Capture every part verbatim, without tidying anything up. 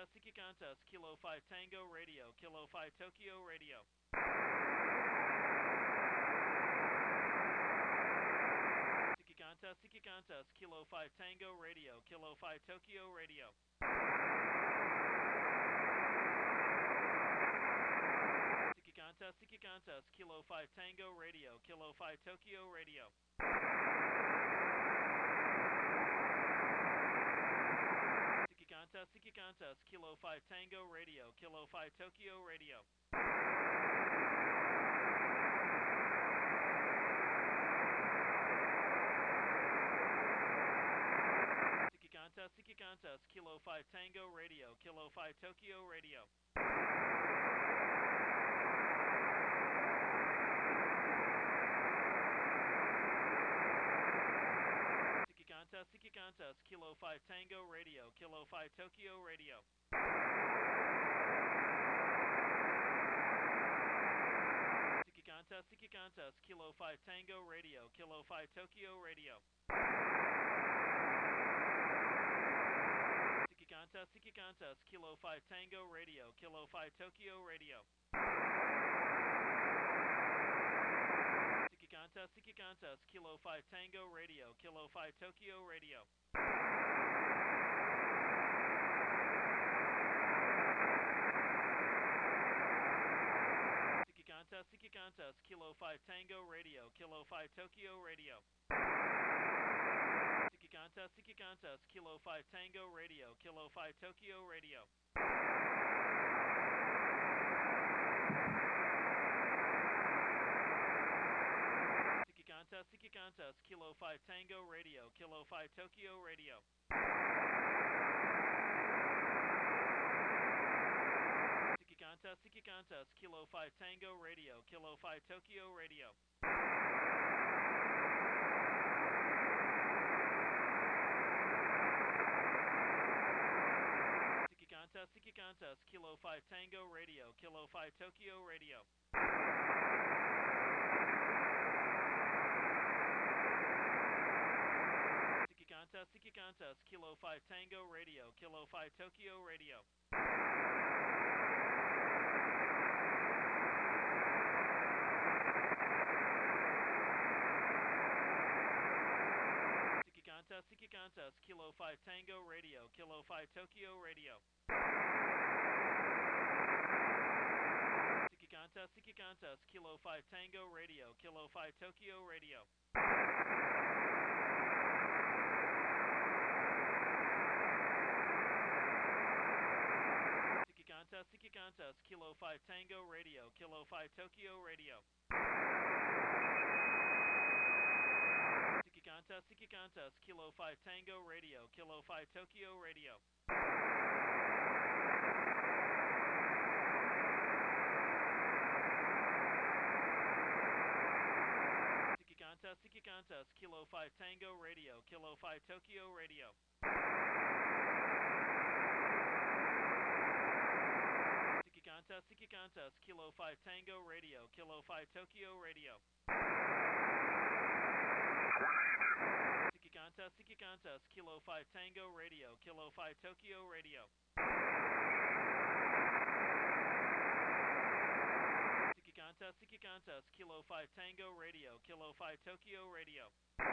Contest, Seeking Contest, Kilo five Tango Radio, Kilo five Tokyo Radio. Seeking Contest, Seeking Contest, Kilo five Tango Radio, Kilo five Tokyo Radio. Seeking Contest, Seeking Contest, Kilo five Tango Radio, Kilo five Tokyo Radio. Seeking Contest, Seeking Contest, Kilo five Tango Radio, Kilo five Tokyo Radio. Seeking Contest, Seeking Contest, Kilo five Tango Radio, Kilo five Tokyo Radio. Seeking Contest, Seeking Contest, Kilo five Tango Radio, Kilo five Tokyo Radio. Seeking Contest, Seeking Contest, Kilo five Tango Radio, Kilo five Tokyo Radio. Seeking Contest, Seeking Contest, Kilo five Tango Radio, Kilo five Tokyo Radio. Seeking Contest, Seeking Contest, Kilo five Tango Radio, Kilo five Tokyo Radio. Seeking Contest, Seeking Contest, Kilo five Tango Radio, Kilo five Tokyo Radio. Seeking Contest, Seeking Contest, Kilo five Tango Radio, Kilo five Tokyo Radio. Seeking Contest, Seeking Contest, Kilo five Tango Radio, Kilo five Tokyo Radio. Seeking Contest, Seeking Contest, Kilo five Tango Radio, Kilo five Tokyo Radio. Seeking Contest, Seeking Contest, Kilo five Tango Radio, Kilo five Tokyo Radio. Seeking Contest, Seeking Contest, Kilo five Tango Radio, Kilo five Tokyo Radio. Seeking Contest, Seeking Contest, Kilo five Tango Radio, Kilo five Tokyo Radio. Seeking Contest, Seeking Contest, Kilo five Tango Radio, Kilo five Tokyo Radio. Seeking Contest, Seeking Contest, Kilo five Tango Radio, Kilo five Tokyo Radio. Seeking Contest, Seeking Contest, Kilo five Tango Radio, Kilo five Tokyo Radio. Seeking Contest, Seeking Contest, Kilo five Tango Radio, Kilo five Tokyo Radio. Seeking Contest, Seeking Contest, Kilo five Tango Radio, Kilo five Tokyo Radio. Seeking Contest, Seeking Contest, Kilo five Tango Radio, Kilo five Tokyo Radio. Seeking Contest, Seeking Contest, Kilo five Tango Radio, Kilo five Tokyo Radio.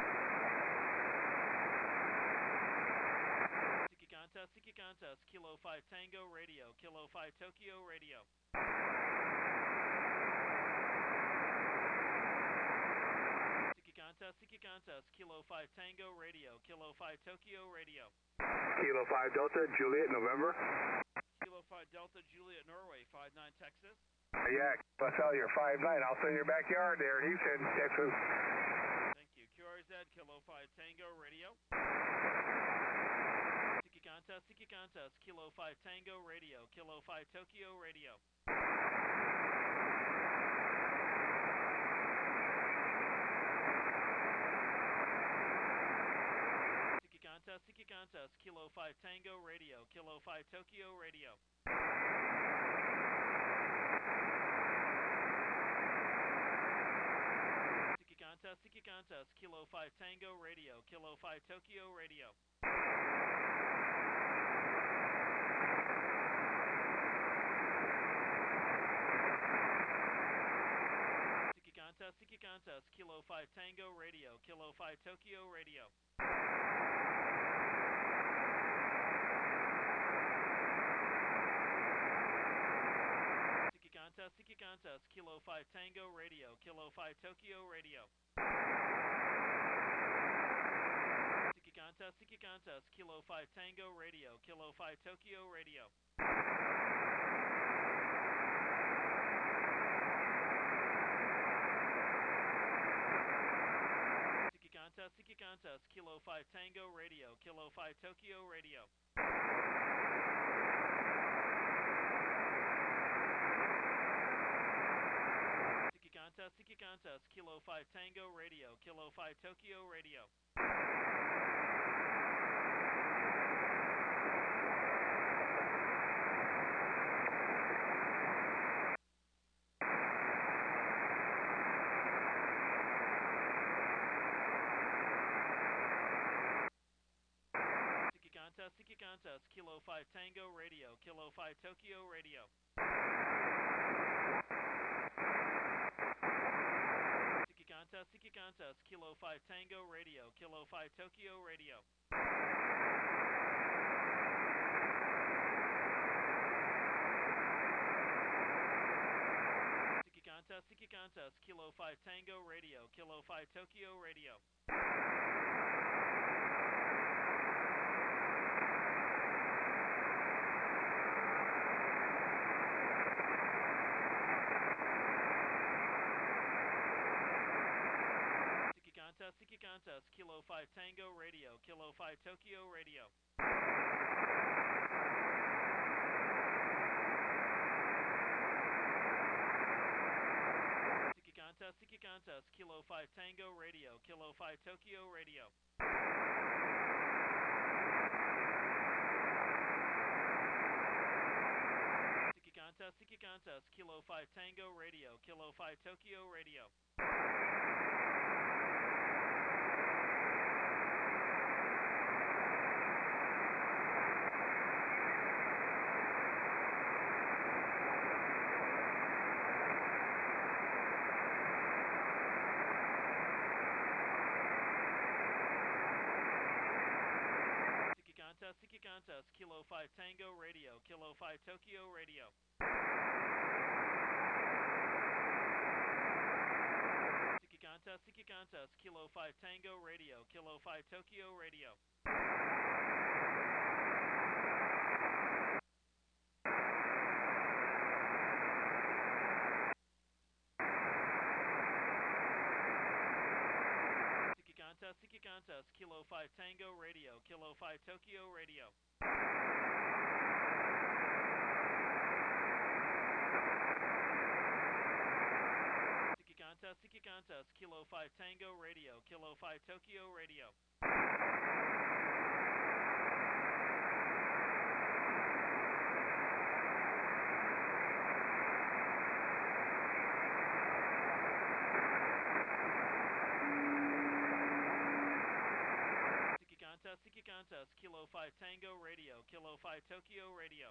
Seeking Contest, Seeking Contest, Kilo five Tango Radio, Kilo five Tokyo Radio. Seeking Contest, Seeking Contest, Kilo five Tango Radio, Kilo five Tokyo Radio. Kilo five Delta, Juliet, November. Kilo five Delta, Juliet, Norway, five nine Texas. Yeah, I tell you, five nine. I'll send your backyard there, Houston, Texas. Thank you. Q R Z, Kilo five Tango Radio. Seeking Contest, Seeking Contest, Kilo five Tango Radio, Kilo five Tokyo Radio. Seeking Contest, Seeking Contest, Kilo five Tango Radio, Kilo five Tokyo Radio. Seeking Contest, Seeking Contest, Kilo five Tango Radio, Kilo five Tokyo Radio. contest, Kilo five Tango Radio, Kilo five Tokyo Radio. Siki contest, Siki contest, Kilo five Tango Radio, Kilo five Tokyo Radio. Siki contest, Siki contest, Kilo five Tango Radio, Kilo five Tokyo Radio. Siki contest, Siki contest, Kilo five Tango Radio, Kilo five Tokyo Radio. Siki contest, Siki contest, Kilo five Tango Radio, Kilo five Tokyo Radio. Siki contest, Siki contest, Kilo five Tango Radio, Kilo five Tokyo Radio. Siki contest, Siki contest, Kilo five Tango Radio, Kilo five Tokyo Radio. Siki contest, Siki contest, Kilo five Tango Radio, Kilo five Tokyo Radio. Contest, Siki contest, Kilo five Tango Radio, Kilo five Tokyo Radio. Siki contest, Siki contest, Kilo five Tango Radio, Kilo five Tokyo Radio. Siki contest, Siki contest, Kilo five Tango Radio, Kilo five Tokyo Radio. Contest, Siki contest, Kilo five Tango Radio, Kilo five Tokyo Radio. Siki contest, Siki contest, Kilo five Tango Radio, Kilo five Tokyo Radio. Contest, Siki contest, Kilo five Tango Radio, Kilo five Tokyo Radio. Siki contest, Siki contest, Kilo five Tango Radio, Kilo five Tokyo Radio. Contest, Siki contest, Kilo five Tango Radio, Kilo five Tokyo Radio.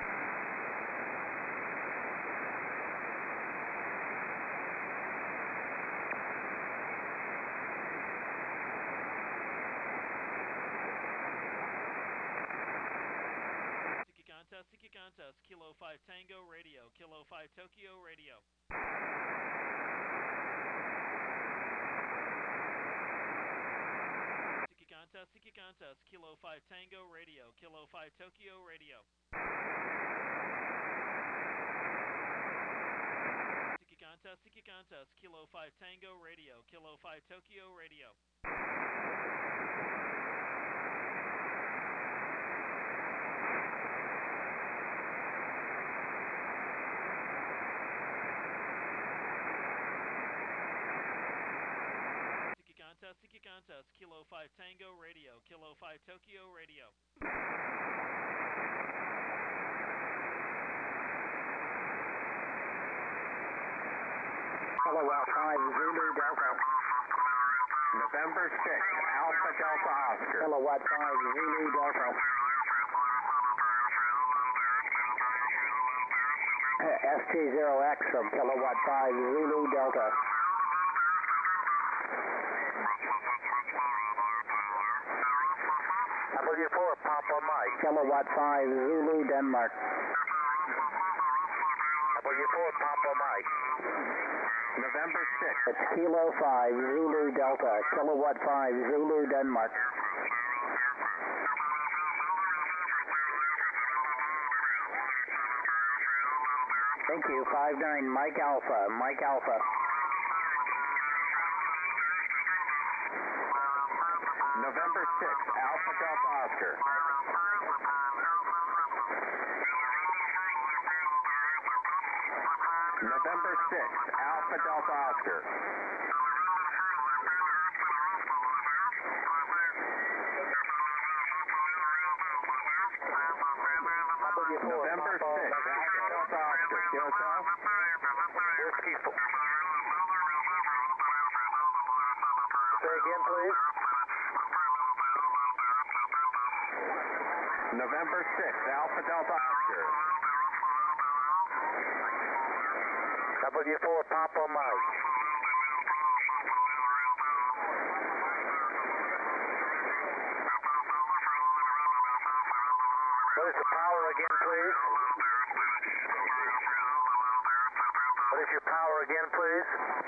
Siki contest, Siki contest, Kilo five Tango Radio, Kilo five Tokyo Radio. Contest, Siki contest, Kilo five Tango Radio, Kilo five Tokyo Radio. Siki contest, Siki contest, Kilo five Tango Radio, Kilo five Tokyo Radio. Contest, Siki contest, Kilo five Tango Radio, Kilo five Tokyo Radio. Hello, five Zulu Delta. November sixth, Alpha Delta Oscar. Hello, five Zulu Delta. S T zero X from Kilowatt five Zulu Delta. four, Papa Mike. Kilowatt five, Zulu, Denmark. W four, Papa Mike. November sixth. It's Kilo five, Zulu, Delta. Kilowatt five, Zulu, Denmark. Thank you. five nine, Mike Alpha. Mike Alpha. November sixth, Alpha Delta Oscar. November sixth, Alpha Delta Oscar. November sixth, Alpha Delta Oscar. Hotel? Whiskey. Say again, please. November sixth, Alpha Delta Oscar. W four, Papa Mike. What is the power again, please? What is your power again, please?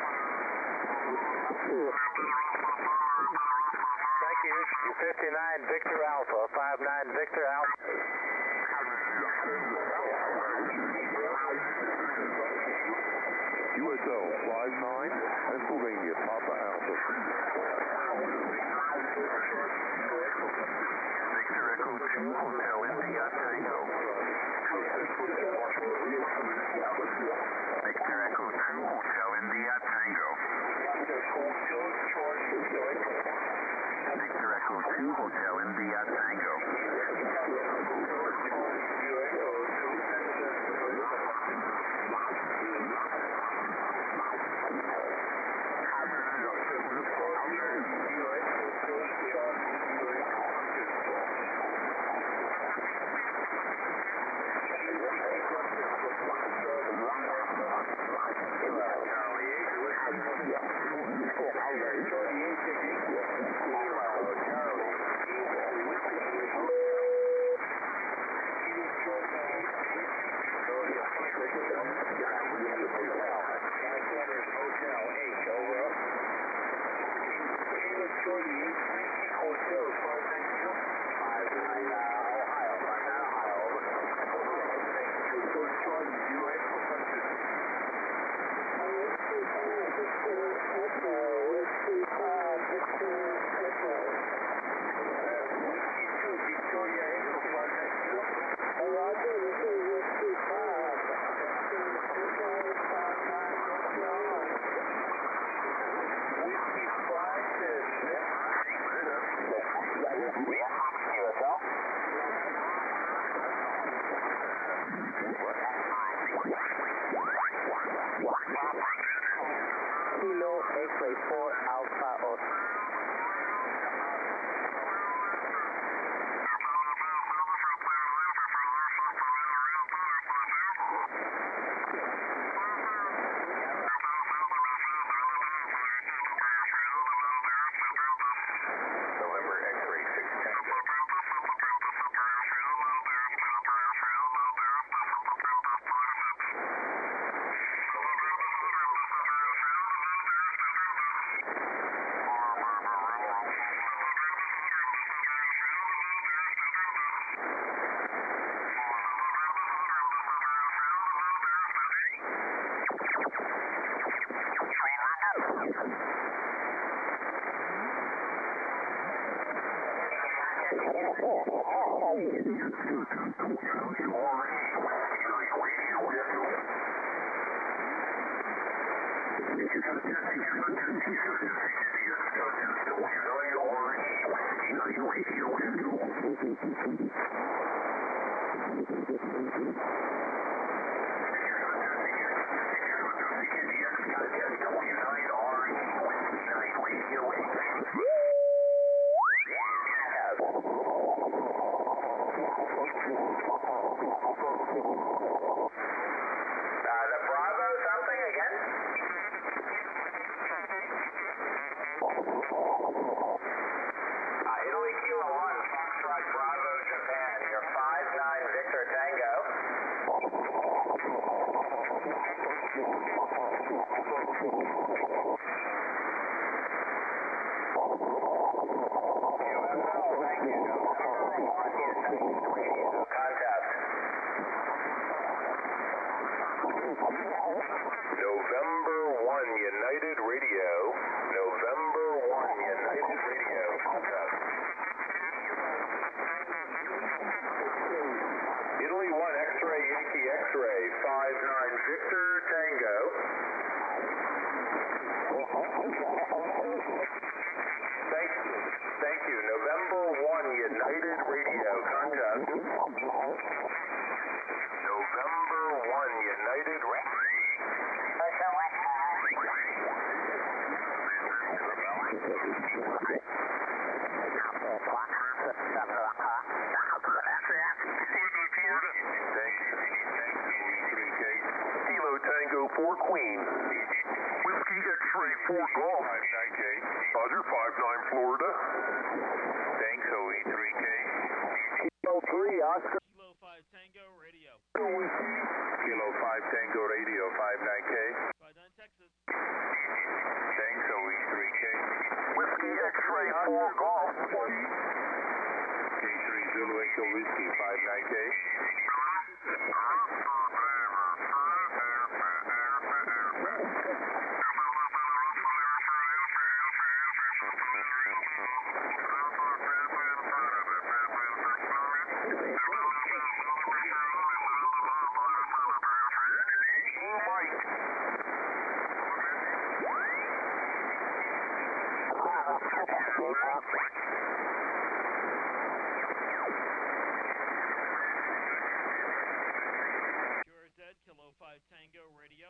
Thank you. You fifty-nine Victor Alpha, five nine Victor Alpha. U S L five nine, Pennsylvania, Papa Alpha. Victor Echo two, Hotel India Tango. Victor Echo two, Hotel India Tango. Victor Echo two, Hotel India Tango. Kilo X-ray four Alpha Oscar. November X-ray six Tango. Italy Kilo one, Foxtrot Bravo Queen. Whiskey X-ray four Golf. five nine K. Roger, five nine Florida. Thanks, O E three K. Kilo three, Oscar. Kilo five Tango Radio. Kilo five Tango Radio, five nine K. five nine Texas. Thanks, O E three K. Whiskey X-ray four Golf. K three Zulu Echo Whiskey, five nine K. Kilo five Tango Radio.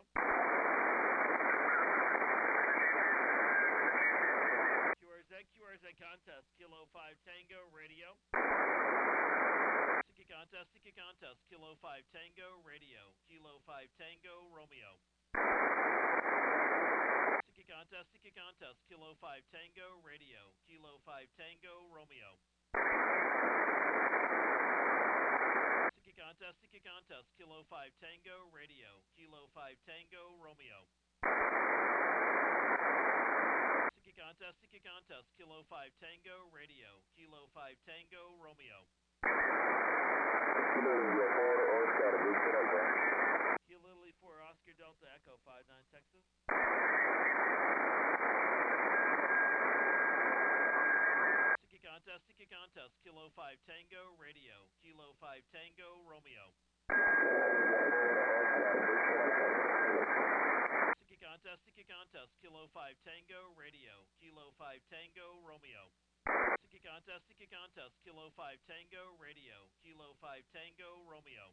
Q R Z, Q R Z contest, Kilo five Tango Radio. Sticky contest, sticky contest, Kilo five Tango Radio, Kilo five Tango Romeo. Sticky contest, sticky contest, Kilo five Tango Radio, Kilo five Tango Romeo. Sticky contest, sticky contest, Kilo five Tango Radio, Kilo five Tango Romeo. Sticky contest, sticky contest, Kilo five Tango Radio, Kilo five Tango Romeo. Kilo Lily four Oscar Delta Echo five nine Texas. Sticky contest, sticky contest, Kilo five Tango Radio, Kilo five Tango Romeo. Sticky contest, sticky contest, Kilo five Tango Radio, Kilo five Tango Romeo. Sticky contest, sticky contest, Kilo five Tango Radio, Kilo five Tango Romeo.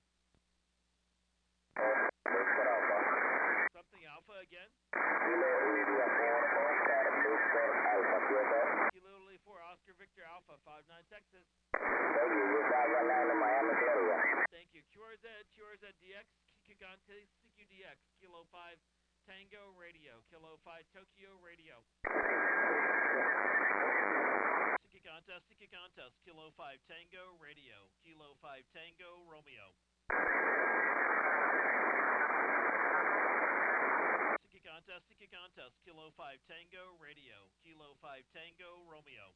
Something Alpha again? Kilo Lily four Oscar Victor Alpha five nine Texas. Thank you. Q R Z, Q R Z D X, Kiki Contest, C Q D X, Kilo five Tango Radio, Kilo five Tokyo Radio. Sticky contest, sticky contest, Kilo five Tango Radio, Kilo five Tango Romeo. Sticky contest, sticky contest, Kilo five Tango Radio, Kilo five Tango Romeo.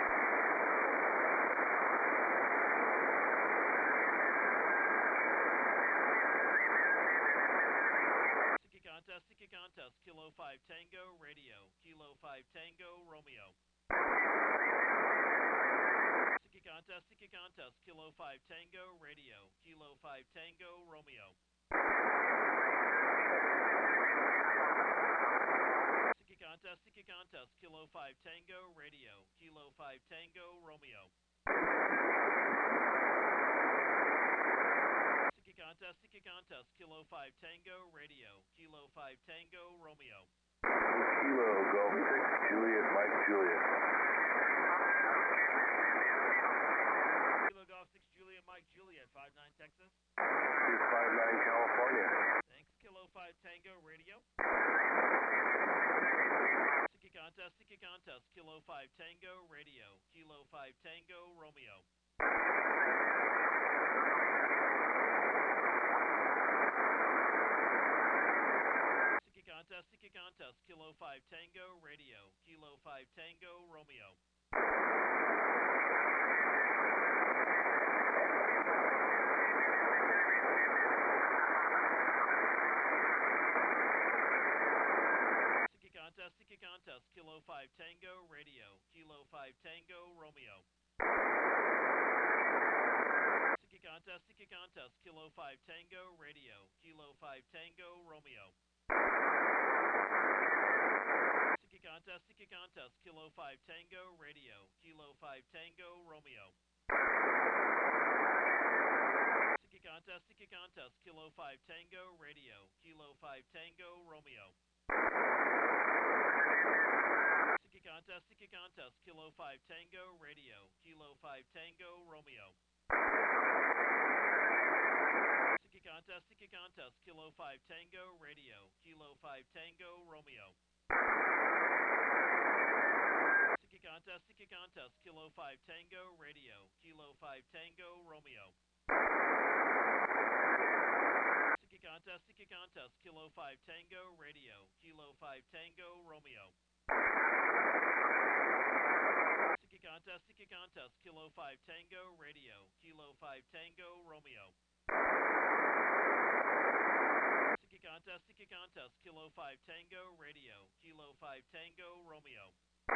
Sticky contest, sticky contest, Kilo five Tango Radio, Kilo five Tango Romeo. Sticky contest, sticky contest, Kilo five Tango Radio, Kilo five Tango Romeo. Sticky contest, sticky contest, Kilo five Tango Radio, Kilo five Tango Romeo. Sticky contest, sticky contest, Kilo five Tango Radio, Kilo five Tango Romeo. Kilo Golf six Juliet Mike Juliet. Kilo Golf six Juliet Mike Juliet five nine Texas. Here's five nine California. Thanks, Kilo five Tango Radio. Sticky contest, sticky contest, Kilo five Tango Radio, Kilo five Tango Romeo. Sticky contest, sticky contest, Kilo five Tango Radio, Kilo five Tango Romeo. Sticky contest, sticky contest, Kilo five Tango Radio, Kilo five Tango Romeo. Sticky contest, sticky contest, Kilo five Tango Radio, Kilo five Tango Romeo. Sticky contest, sticky contest, Kilo five Tango Radio, Kilo five Tango Romeo. Sticky contest, sticky contest, Kilo five Tango Radio, Kilo five Tango Romeo. Sticky contest, sticky contest, Kilo five Tango Radio, Kilo five Tango Romeo. Sticky contest, sticky contest, Kilo Kilo five Tango Radio, Kilo five Tango Romeo. Sticky contest, sticky contest, Kilo five Tango Radio, Kilo five Tango Romeo. Sticky contest, sticky contest, Kilo five Tango Radio, Kilo five Tango Romeo. Sticky contest, sticky contest, Kilo five Tango Radio, Kilo five Tango Romeo. Sticky contest, sticky contest, Kilo five Tango Radio, Kilo five Tango Romeo.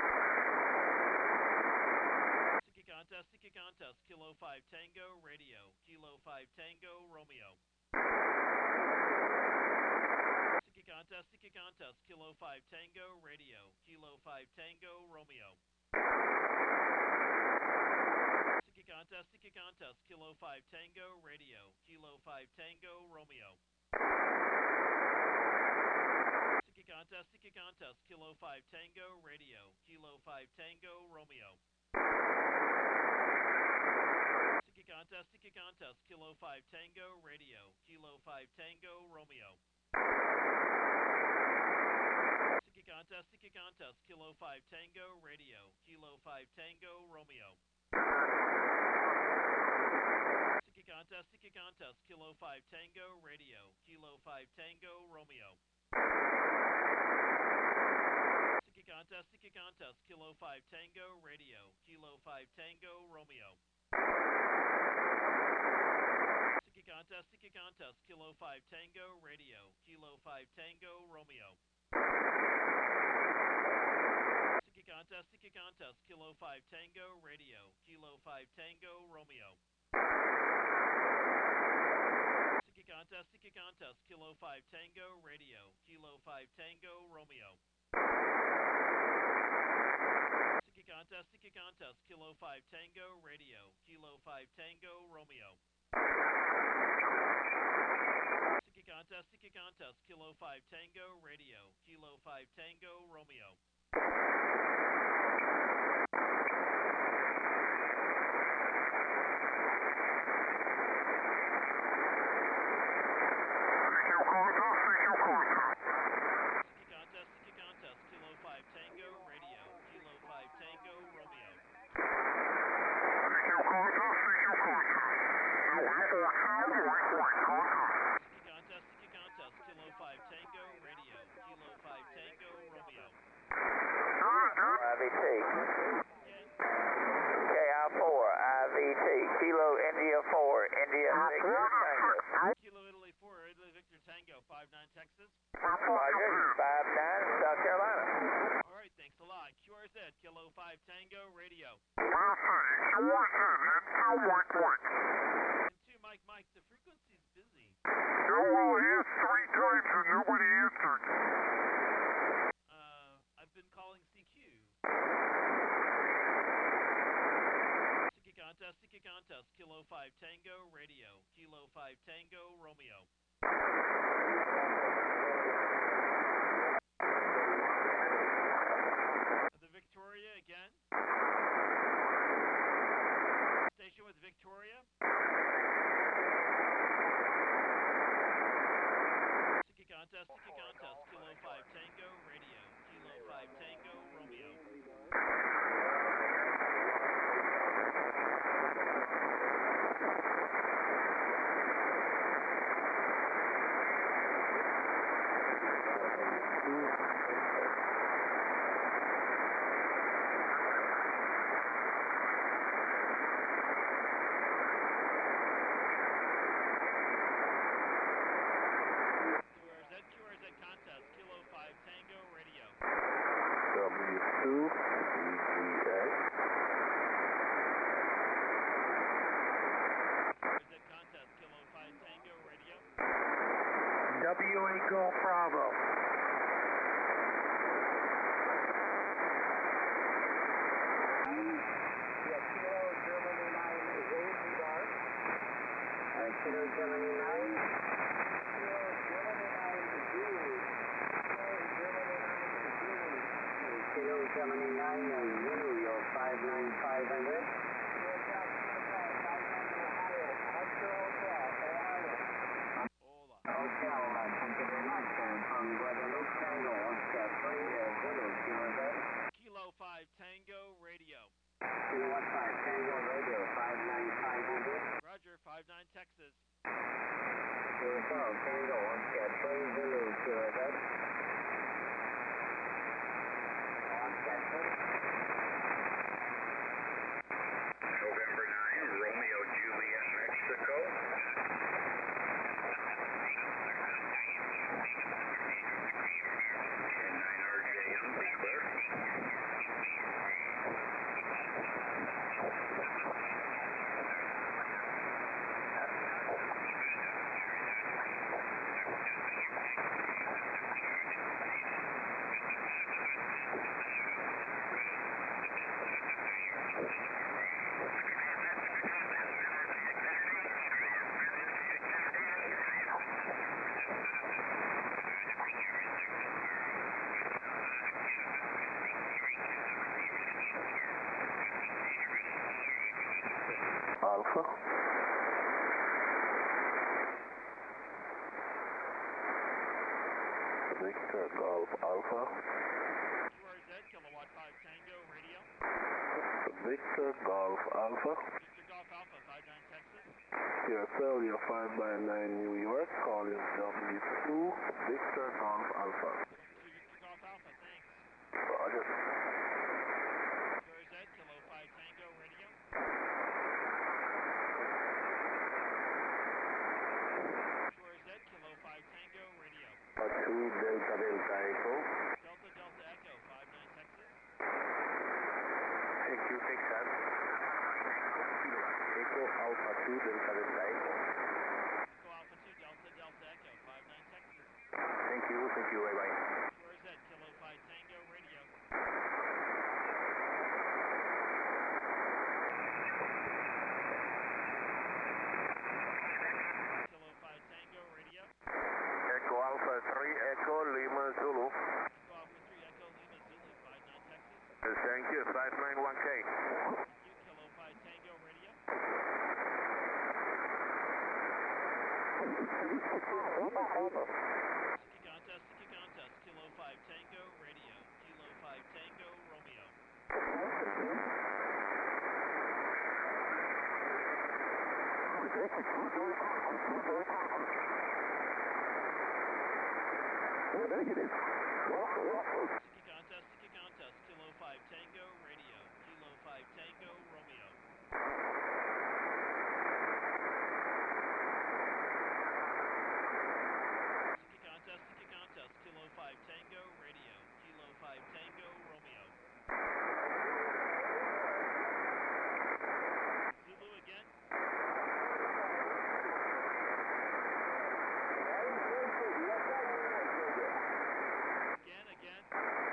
Sticky contest, sticky contest, Kilo five Tango Radio, Kilo five Tango Romeo. Sticky contest, sticky contest, Kilo five Tango Radio, Kilo five Tango Romeo. Sticky contest, sticky contest, Kilo five Tango Radio, Kilo five Tango Romeo. Sticky contest, sticky contest, Kilo five Tango Radio, Kilo five Tango Romeo. Sticky contest, sticky contest, Kilo five Tango Radio, Kilo five Tango Romeo. Sticky contest, sticky contest, Kilo five Tango Radio, Kilo five Tango Romeo. Sticky contest, sticky contest, Kilo five Tango Radio, Kilo five Tango Romeo. Sticky contest, sticky contest, Kilo five Tango Radio, Kilo five Tango Romeo. Sticky contest, sticky contest, Kilo five Tango Radio, Kilo five Tango Romeo. Sticky contest, sticky contest, Kilo five Tango Radio, Kilo five Tango Romeo. Sticky contest, sticky contest, Kilo five Tango Radio, Kilo five Tango Romeo. Sticky contest, sticky contest, Kilo five Tango Radio, Kilo five Tango Romeo. Sticky contest, sticky contest, Kilo five Tango Radio, Kilo five Tango Romeo. Texas. Roger, five nine, South Carolina. All right, thanks a lot. Q R Z, Kilo five Tango Radio. And two, Mike, Mike, the frequency's busy. No, well, it is three times and nobody answered. Uh, I've been calling C Q. Sticky contest, sticky contest, Kilo five Tango Radio, Kilo five Tango Romeo. The Victoria again. Station with Victoria. Sticky contest, sticky contest, Kilo five Tango Radio, Kilo five Tango Romeo. W A Golf Bravo. Kilo Germany nine. Kilo Germany nine and Zulu, your five nine five hundred. Hotel, Ohio. Hotel, November nine, Romeo Juliet, Mexico. And nine R J M, be clear. Alpha. Victor Golf Alpha. Q R Z, Kilowatt five Tango, radio. Victor Golf Alpha. Victor Golf Alpha, five nine Texas. Sierra Celia five by nine New York. Call is W two Victor Golf Alpha. two Victor Golf Alpha, thanks. Roger. Q R Z, Kilo five Tango, radio. Q R Z, Kilo five Tango, radio. two Delta Delta Echo. Delta Delta Echo, five nine Texas. Thank you, take that. Echo Alpha two Delta Delta Echo. Echo Alpha two, Delta Delta Echo, five nine Texas. Thank you, thank you, bye bye. Q R Z, Kilo five Tango, radio. Kilo five Tango, radio. Echo Alpha three Echo Lima Zulu. Echo Alpha three, Echo Lima Zulu, five nine Texas. Thank you, five nine one K. Thank you, Kilo five Tango, radio. Sticky contest, sticky contest, Kilo five Tango, radio. Kilo five Tango, Romeo. Sticky contest, sticky contest, Kilo five Tango, radio. Kilo five Tango, Romeo. Sticky contest, sticky contest, Kilo five Tango, radio. Kilo five Tango, Romeo. Zulu again. Again, again.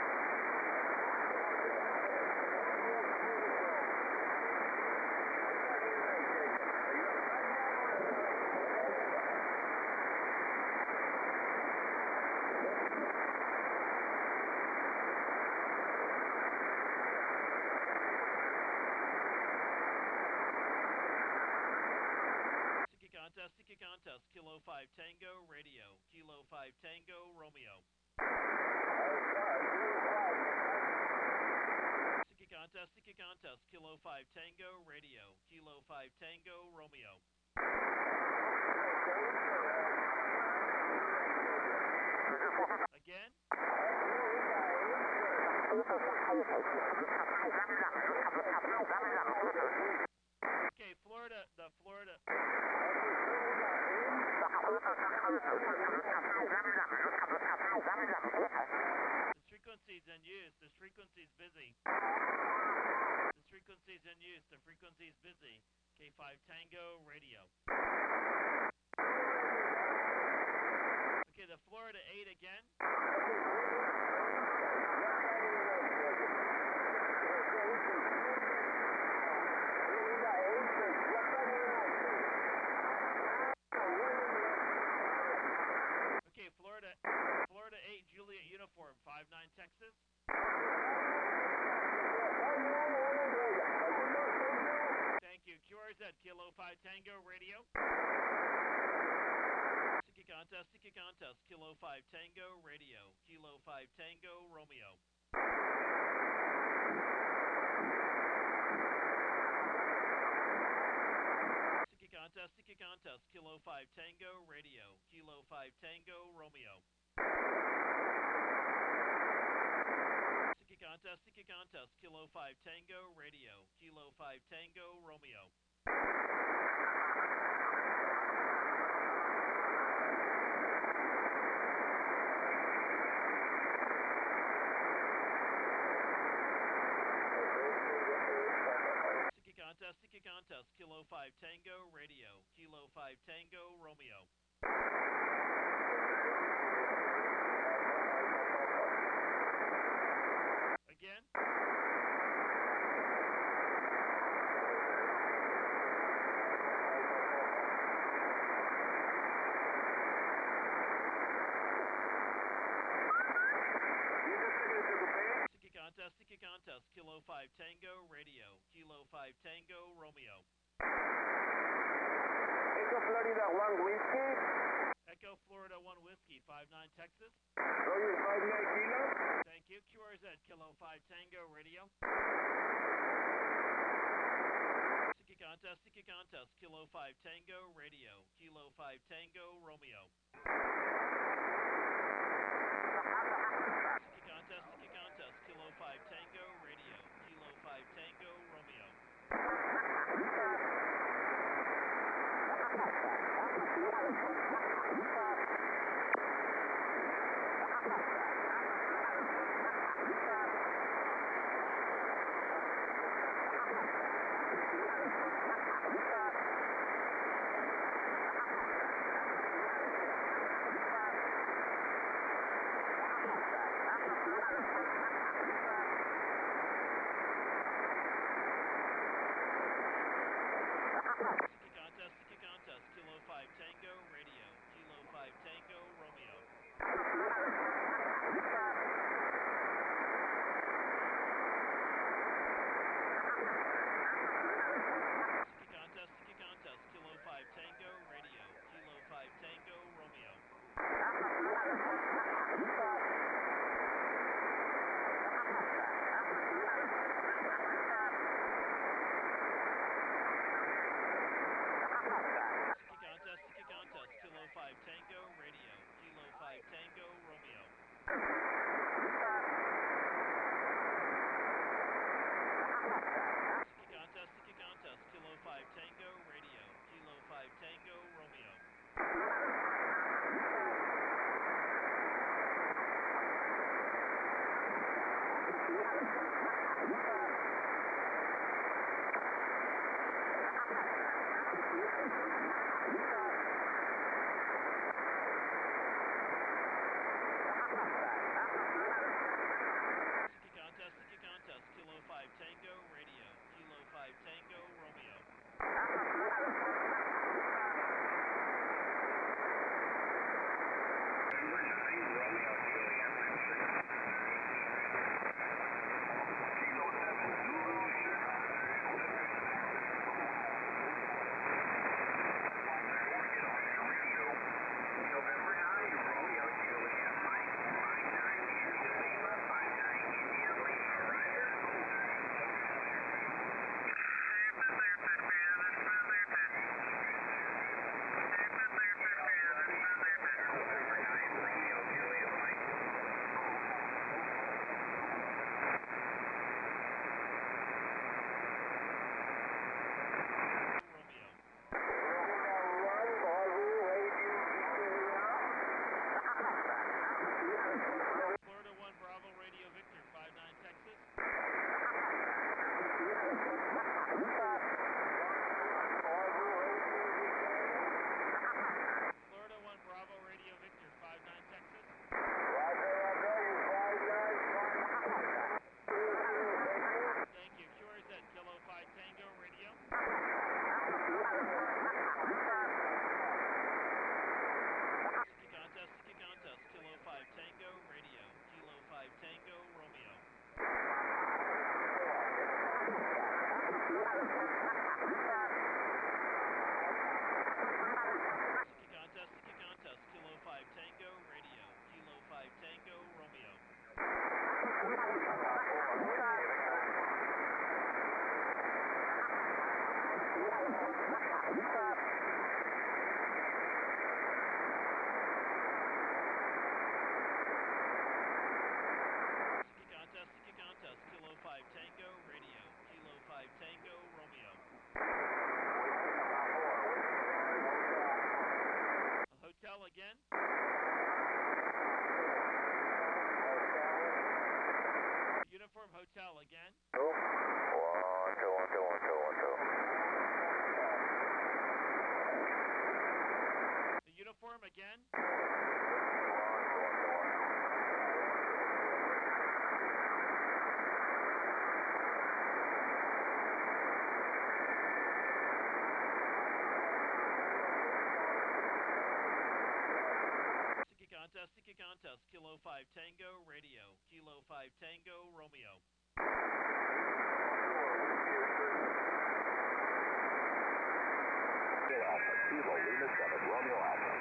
Sticky contest, sticky contest, Kilo five Tango, radio. Kilo five Tango, Romeo. Sticky contest, sticky contest, Kilo five Tango, radio. Kilo five Tango, Romeo. Again. Okay, Florida, the Florida. This frequency's in use. This frequency's busy. This frequency's in use. The frequency's busy. K five Tango, radio. Okay, the Florida eight again. Okay, Florida, Florida eight Juliet uniform, five nine Texas. Thank you. Q R Z, Kilo five Tango, radio. Sticky contest, sticky contest, Kilo five Tango, radio. Kilo five Tango, Romeo. Sticky contest, sticky contest, Kilo five Tango, radio. Kilo five Tango Romeo. Sticky contest, sticky contest, Kilo five Tango Radio, Kilo five Tango Romeo. Sticky contest, sticky contest, Kilo five Tango Radio, Kilo five Tango Romeo. Again. Sticky contest, sticky contest, Kilo five Tango Radio, Kilo five Tango Romeo. Echo Florida one Whiskey. Echo Florida one Whiskey, five nine Texas. Roger five nine Kilo. Thank you. Q R Z, Kilo five Tango Radio. Sticky contest, sticky contest, Kilo five Tango Radio, Kilo five Tango Romeo. Sticky contest, sticky contest, Kilo five Tango Radio, Kilo five Tango Romeo. Sticky contest, sticky contest, Kilo five Tango Radio, Kilo five Tango Romeo. Sticky contest, sticky contest, Kilo five Tango Radio, Kilo five Tango Romeo. Sticky contest, sticky contest, Kilo five Tango Radio, Kilo five Tango Romeo. Sticky contest, sticky contest, Kilo five Tango Radio, Kilo five Tango Romeo. Storm again. Sticky contest, sticky contest, Kilo five Tango, radio, Kilo five Tango, Romeo. Alpha, Kilo Lima seven, Romeo Alpha.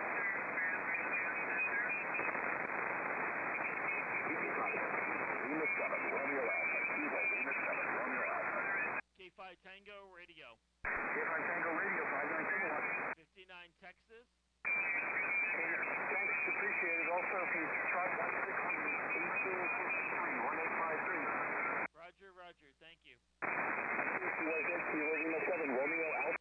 Lima seven, Romeo Alpha, Kilo Lima seven, Romeo Alpha. K five Tango, radio. K five Tango Radio, five nine kilowatt. fifty-nine Texas. Thanks, appreciate it. Also from Truck one six zero, eighteen sixty-three, one eight five three. Roger, roger, thank you. Kilo Lima seven, Romeo Alpha.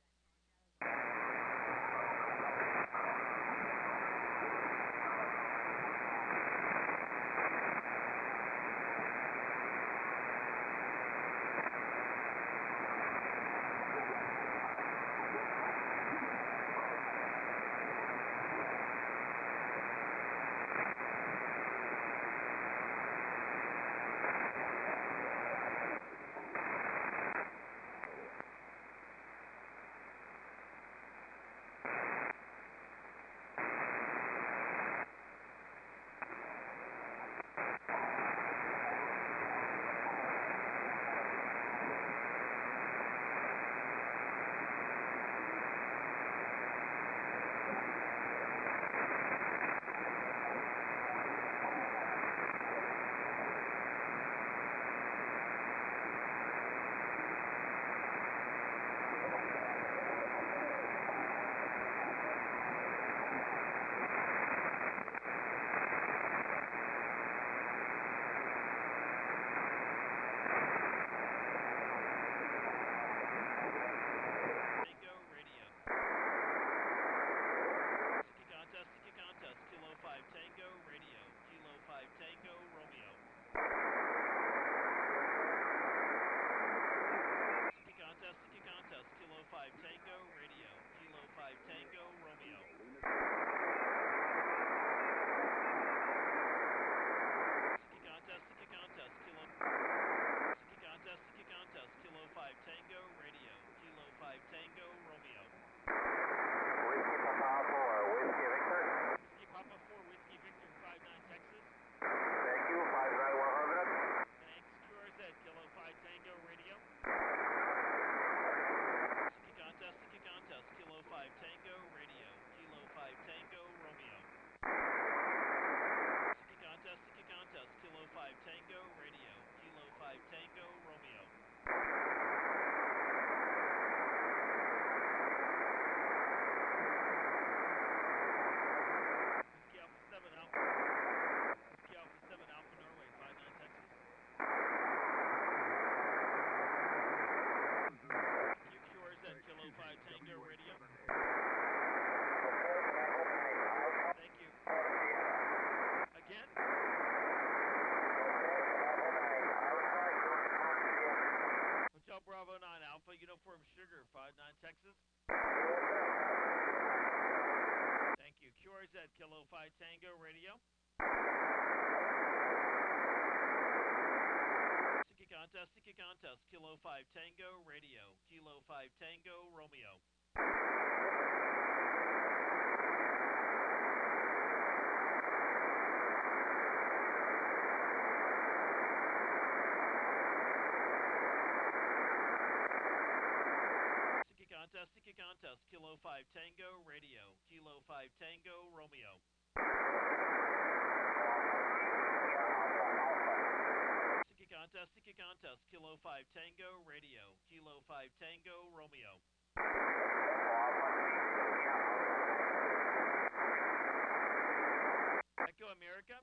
Uniform Sugar, five nine Texas. Thank you. Q R Z, Kilo five Tango, radio. Sticky contest, sticky contest, Kilo five Tango, radio, Kilo five Tango, Romeo. Contest, sticky contest, Kilo five Tango, radio, Kilo five Tango, Romeo. Sticky contest, sticky contest, Kilo five Tango, radio, Kilo five Tango, Romeo. Echo America.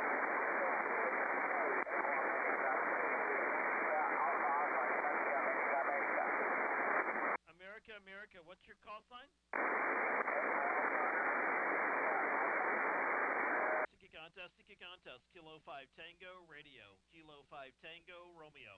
America, America, what's your call sign? Sticky contest, sticky contest, Kilo five Tango, radio, Kilo five Tango, Romeo.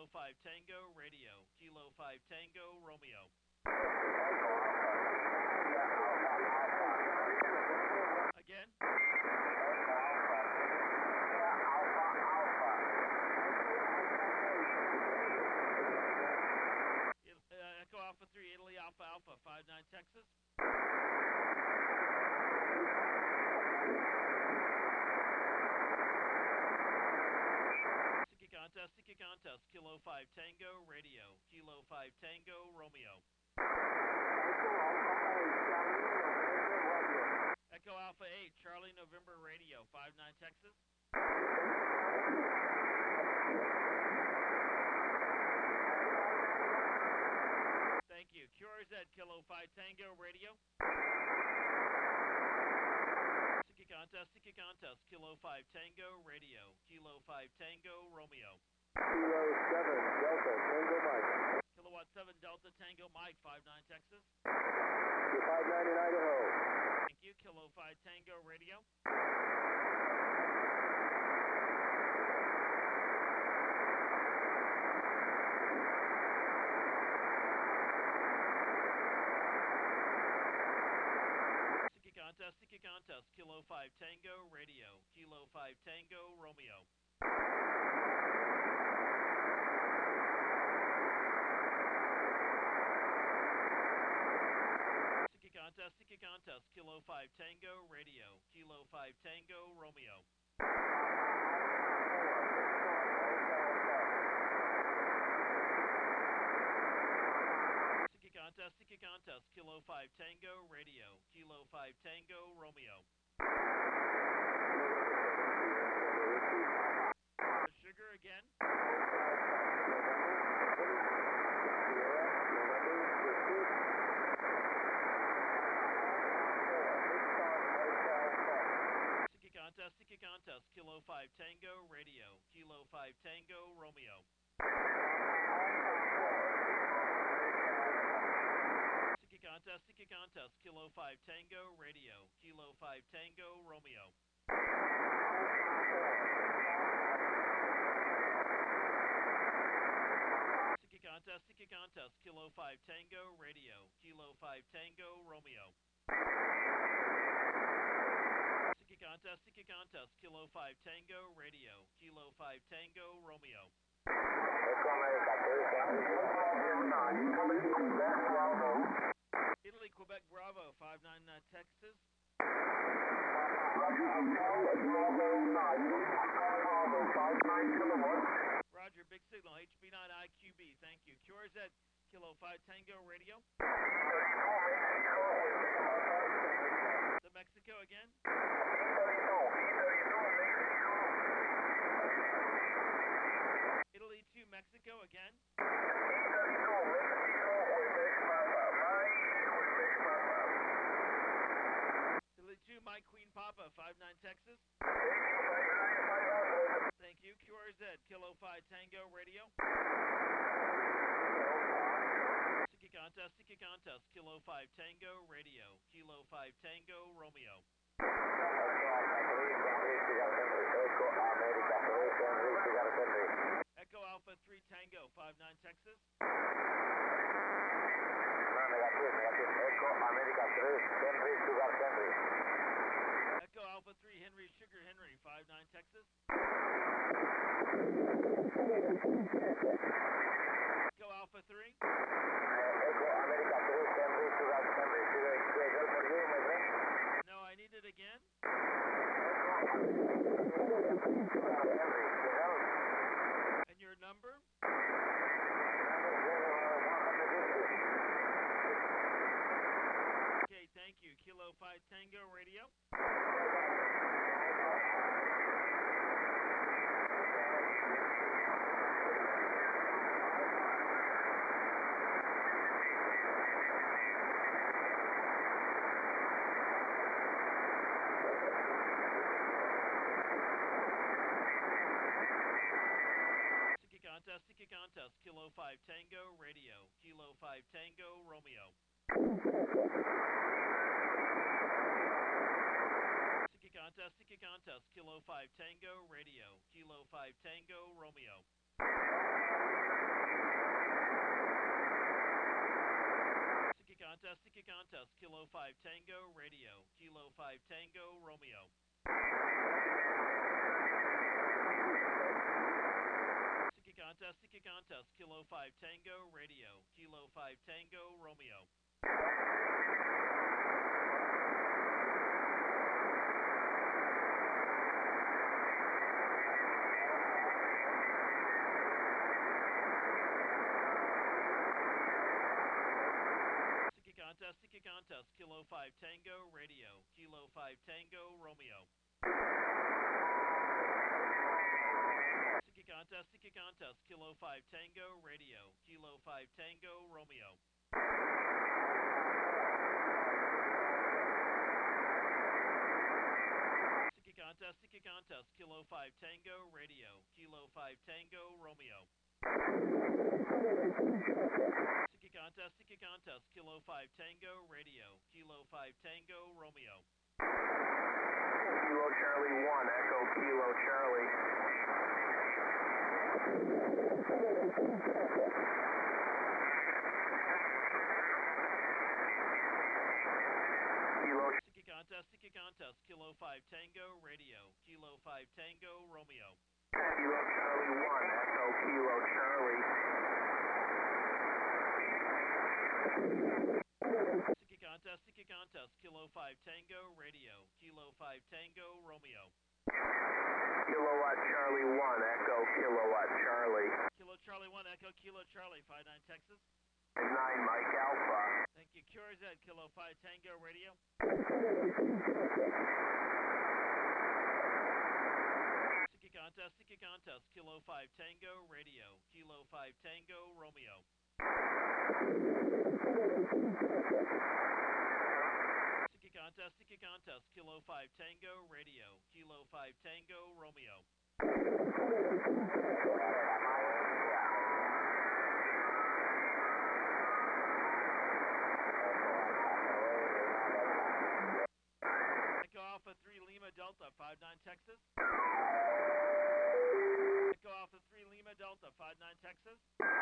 Kilo five Tango Radio, Kilo five Tango Romeo. Again? Uh, Echo Alpha three, Italy Alpha Alpha, five nine Texas. Sticky contest, sticky contest, Kilo five Tango Radio, Kilo five Tango Romeo. Echo Alpha eight, Charlie November Radio, five nine Texas. Thank you. Q R Z, Kilo five Tango Radio. Sticky contest, sticky contest, Kilo five Tango Radio, Kilo five Tango Romeo. Kilo seven Delta Tango Mike. Kilowatt seven Delta Tango Mike, five nine Texas. five nine in Idaho. Thank you. Kilo five Tango Radio. Sticky contest, sticky contest, Kilo five Tango Radio, Kilo five Tango Romeo. Sticky contest, sticky contest, Kilo five Tango Radio, Kilo five Tango Romeo. Sticky contest, sticky contest, Kilo five Tango Radio, Kilo five Tango Romeo. Sugar again. Sticky contest, sticky contest, Kilo five Tango Radio, Kilo five Tango Romeo. Sticky contest, sticky contest, Kilo five Tango Radio, Kilo five Tango Romeo. Sticky contest, sticky contest, Kilo five Tango Radio, Kilo five Tango Romeo. Sticky contest, sticky contest, Kilo five Tango Radio, Kilo five Tango Romeo. Italy, Quebec, Bravo, five nine uh, Texas. Roger, big signal, H B nine I Q B, thank you. Q R Z, Kilo five Tango Radio. The Mexico again. Italy two, Mexico again. Italy two, Mike Queen Papa, five nine Texas. Thank you. Q R Z, Kilo five Tango Radio. Sticky contest, sticky contest, Kilo five Tango Radio, Kilo five Tango Romeo. Echo Alpha three Tango, five nine Texas. Echo Alpha three Henry Sugar Henry, five nine Texas. Echo Alpha three. No, I need it again. And your number? Okay, thank you. Kilo five Tango Radio. Sticky contest, sticky contest, Kilo five Tango Radio, Kilo five Tango Romeo. Sticky contest, sticky contest, Kilo five Tango Radio, Kilo five Tango Romeo. Sticky contest, sticky contest, Kilo five Tango, radio, Kilo five Tango, Romeo. Sticky contest, sticky contest, Kilo five Tango, radio, Kilo five Tango, Romeo. Contest, sticky contest, Kilo five Tango, radio, Kilo five Tango, Romeo. Sticky contest, sticky contest, Kilo five Tango, radio, Kilo five Tango, Romeo. Sticky contest, sticky contest, Kilo five Tango, radio, Kilo five Tango, Romeo. Sticky contest, sticky contest, Kilo five Tango, radio, Kilo five Tango, Romeo. Kilo Charlie one, Echo Kilo Charlie. Kilo. Sticky contest, sticky contest, Kilo five Tango, radio, Kilo five Tango, Romeo. Kilo Charlie one, Echo Kilo Charlie. Sticky contest, sticky contest, Kilo five Tango, radio, Kilo five Tango, Romeo. Kilowatt Charlie one, Echo Kilowatt Charlie. Kilo Charlie one, Echo Kilo Charlie, five nine Texas. nine Mike Alpha. Thank you. Q R Z, Kilo five Tango, radio. Sticky contest, sticky contest, Kilo five Tango, radio, Kilo five Tango, Romeo. Sticky contest, sticky contest, Kilo five Tango, radio, Kilo five Tango, Romeo. Echo Alpha three Lima Delta, five nine Texas. Echo Alpha three Lima Delta, five nine Texas.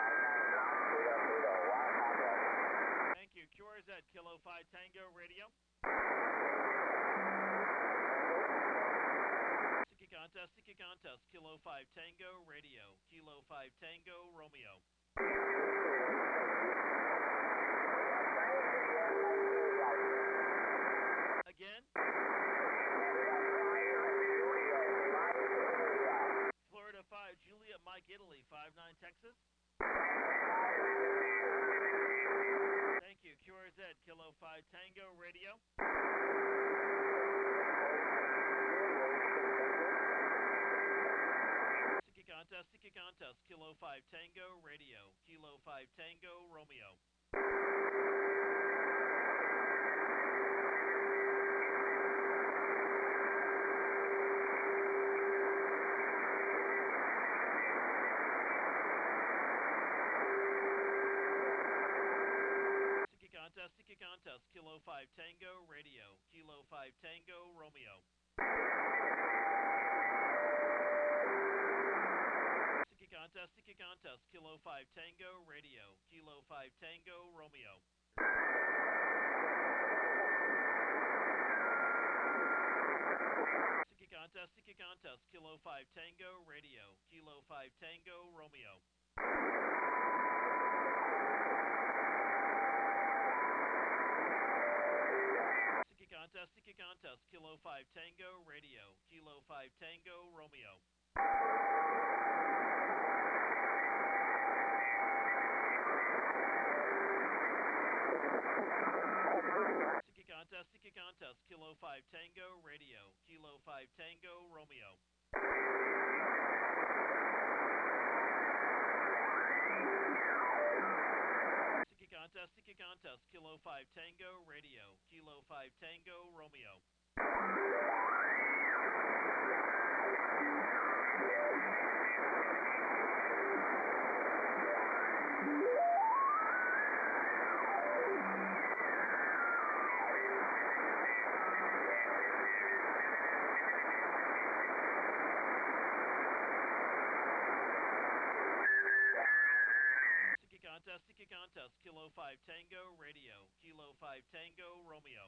Thank you. Q R Z, Kilo five Tango, radio. Sticky contest, sticky contest, Kilo five Tango, radio, Kilo five Tango, Romeo. Again. Florida five, Juliet Mike Italy, five nine Texas. Thank you. Q R Z, Kilo five Tango, radio. Sticky contest, sticky contest, Kilo five Tango, radio, Kilo five Tango, Romeo. Contest, sticky contest, Kilo five Tango, radio, Kilo five Tango, Romeo. Sticky contest, sticky contest, Kilo five Tango, radio, Kilo five Tango, Romeo. Sticky contest, sticky contest, Kilo five Tango, radio, Kilo five Tango, Romeo. Contest, sticky contest, Kilo five Tango, radio, Kilo five Tango, Romeo. Sticky contest, sticky contest, Kilo five Tango, radio, Kilo five Tango, Romeo. Contest, sticky contest, Kilo five Tango, radio, Kilo five Tango, Romeo. five Tango Radio, Kilo five Tango Romeo.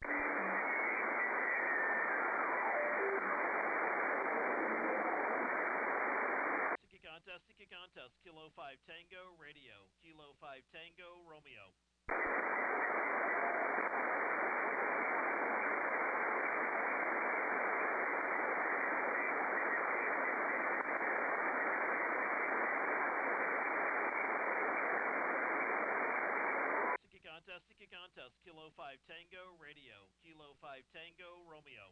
Sticky contest, sticky contest, Kilo five Tango Radio, Kilo five Tango Romeo. Contest, sticky contest, Kilo five Tango Radio, Kilo five Tango Romeo.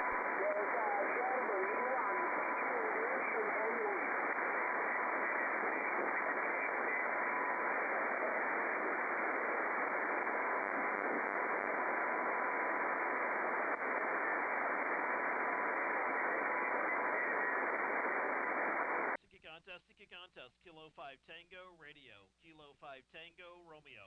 Sticky contest, sticky contest, Kilo five Tango Radio, Kilo five Tango Romeo.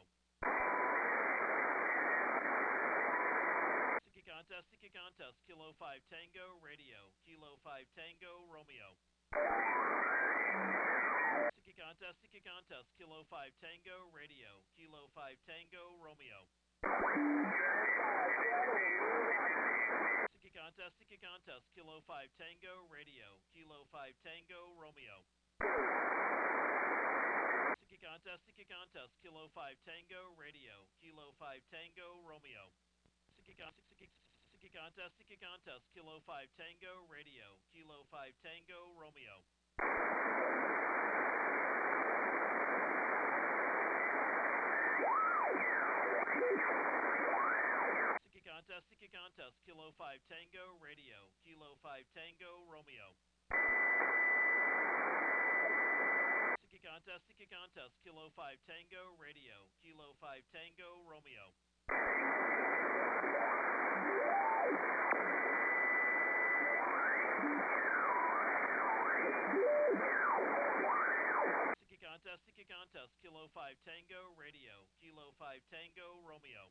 Sticky contest, sticky contest, Kilo five Tango Radio, Kilo five Tango Romeo. Sticky contest, sticky contest, Kilo five Tango Radio, Kilo five Tango Romeo. Sticky contest, sticky contest, Kilo five Tango Radio, Kilo five Tango Romeo. Sticky contest, sticky contest, Kilo five Tango Radio, Kilo five Tango Romeo. Sticky contest, sticky, sticky contest, sticky contest, Kilo five Tango Radio, Kilo five Tango Romeo. Sticky contest, sticky contest, Kilo five Tango Radio, Kilo five Tango Romeo. Sticky contest, sticky contest, Kilo five Tango Radio, Kilo five Tango Romeo. Sticky contest, sticky contest, Kilo five Tango Radio, Kilo five Tango Romeo.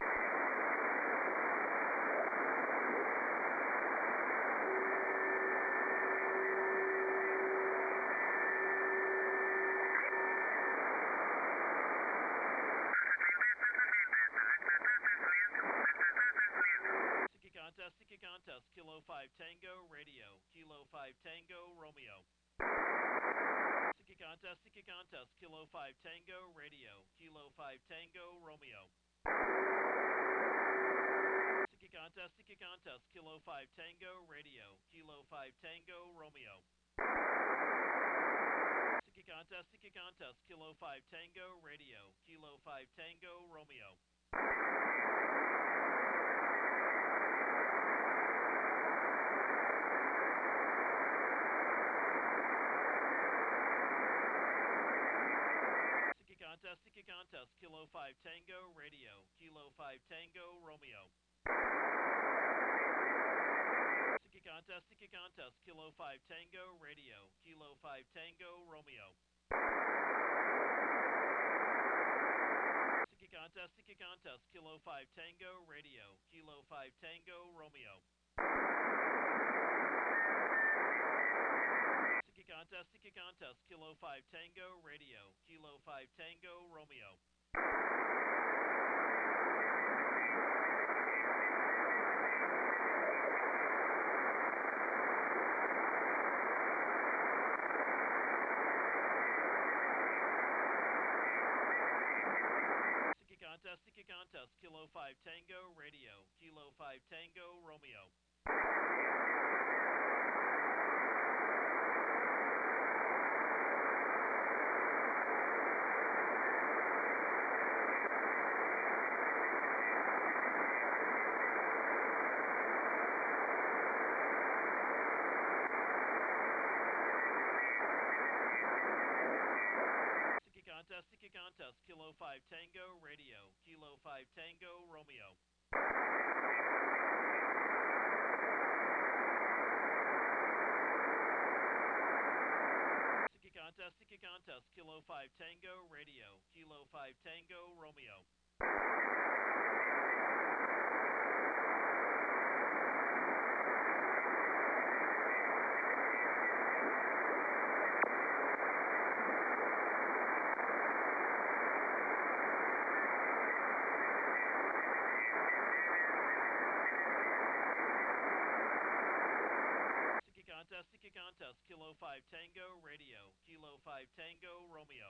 Contest, sticky contest, Kilo five Tango Radio, Kilo five Tango Romeo. Sticky contest, sticky contest, Kilo five Tango Radio, Kilo five Tango Romeo. Sticky contest, sticky contest, Kilo five Tango Radio, Kilo five Tango Romeo. Sticky contest, sticky contest, Kilo five Tango Radio, Kilo five Tango Romeo. Contest, sticky contest, Kilo five Tango Radio, Kilo five Tango Romeo. Sticky contest, sticky contest, Kilo five Tango Radio, Kilo five Tango Romeo. Sticky contest, sticky contest, Kilo five Tango Radio, Kilo five Tango Romeo. Sticky contest, sticky contest, Kilo five Tango Radio, Kilo five Tango Romeo. Sticky contest, sticky contest, Kilo five Tango Radio, Kilo five Tango Romeo. Contest, sticky contest, Kilo five Tango Radio, Kilo five Tango Romeo. Sticky contest, sticky contest, Kilo five Tango Radio, Kilo five Tango Romeo. Sticky Contest, Kilo five Tango Radio, Kilo five Tango Romeo.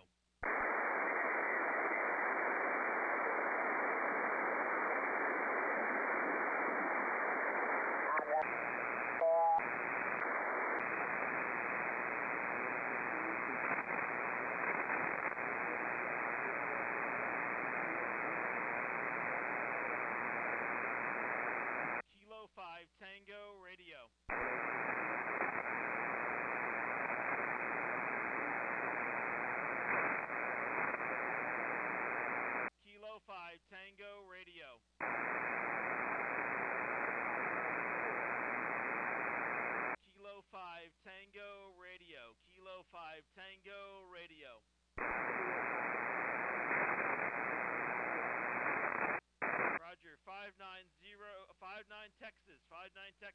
Kilo five Tango Radio. Kilo five Tango Radio. Kilo five Tango Radio. Kilo five Tango Radio. Roger, five nine zero, five nine Texas, five nine Texas.